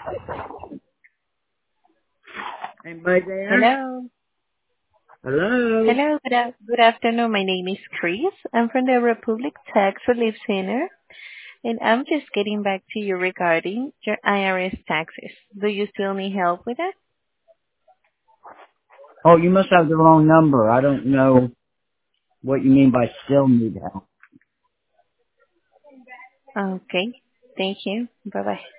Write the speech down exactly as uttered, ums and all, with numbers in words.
Anybody there? Hello. Hello? Hello. Good, a- good afternoon. My name is Chris. I'm from the Republic Tax Relief Center, and I'm just getting back to you regarding your I R S taxes. Do you still need help with that? Oh, you must have the wrong number. I don't know what you mean by still need help. Okay. Thank you. Bye-bye.